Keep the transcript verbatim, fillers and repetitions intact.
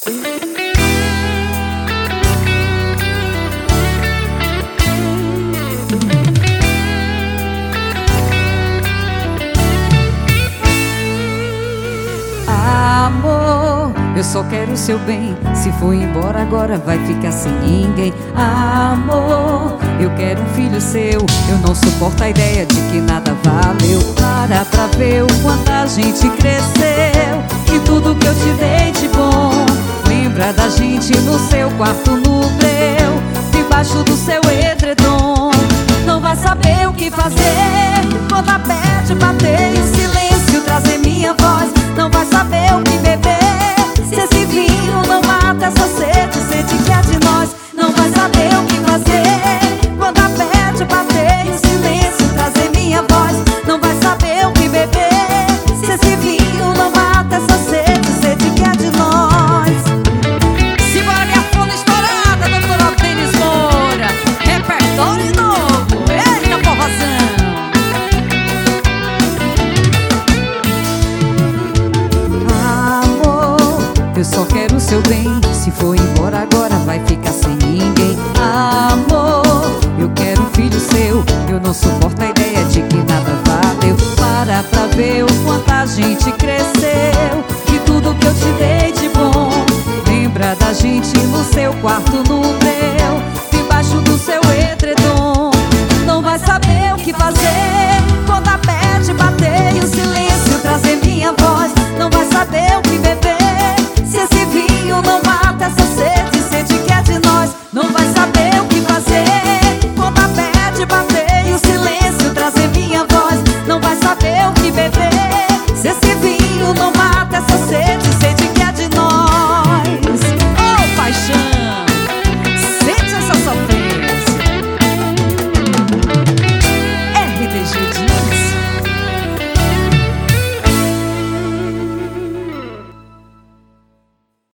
Amor, eu só quero o seu bem. Se for embora agora vai ficar sem ninguém. Amor, eu quero um filho seu. Eu não suporto a ideia de que nada valeu. Para pra ver o quanto a gente cresceu e tudo que eu te dei de bom. Lembra da gente no seu quarto, no meu, debaixo do seu edredom. Não vai saber o que fazer quando a bad bater e o silêncio trazer minha voz. Não vai saber o que beber se esse vinho não mata essa sede, sede que é de nós. Não vai saber o que fazer quando a bad bater e o silêncio trazer minha voz. Não vai saber o que beber se esse vinho não mata essa sede, sede que é de nós. Simbora minha folha estourada, doutora Denis Moura. Repertório novo, eita porrazão. Eu só quero o seu bem. Se for embora agora vai ficar sem ninguém. Amor, eu quero um filho seu. Eu não suporto a ideia de que nada valeu. Para pra ver o quanto a gente cresceu e tudo que eu te dei de bom. Lembra da gente no seu quarto, no meu, debaixo do seu edredom. Não vai saber o que fazer quando a bad bater e o silêncio trazer minha voz. Não vai saber o